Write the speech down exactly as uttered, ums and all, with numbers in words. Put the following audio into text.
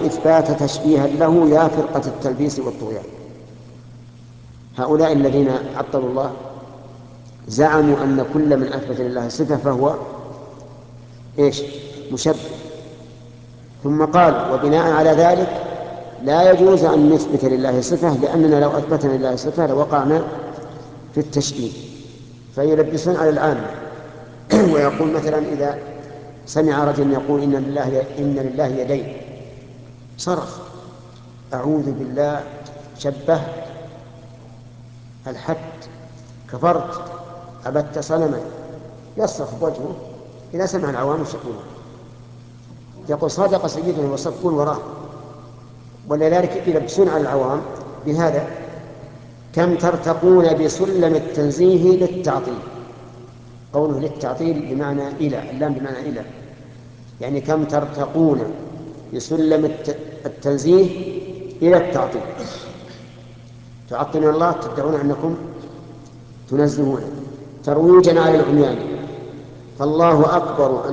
الإثبات تشبيها له يا فرقة التلبيس والطغيان. هؤلاء الذين عطلوا الله زعموا أن كل من أثبت لله صفة فهو إيش؟ مشبه. ثم قال وبناء على ذلك لا يجوز أن نثبت لله صفة، لأننا لو أثبتنا لله صفة لوقعنا في التشبيه. فيلبسون على العامة ويقول مثلا إذا سمع رجل يقول إن لله, إن لله يدين صرخ أعوذ بالله شبهت الحد كفرت عبدت صنما، يصرخ بوجهه. إذا سمع العوام يقول يقول صادق سيدنا وصفون وراه. ولذلك يلبسون على العوام بهذا كم ترتقون بسلم التنزيه للتعطيل. قوله للتعطيل بمعنى إلى، اللام بمعنى إلى، يعني كم ترتقون بسلم التنزيه إلى التعطيل، تعطلون الله تدعون أنكم تنزهون ترويجا على العميان. فالله أكبر أن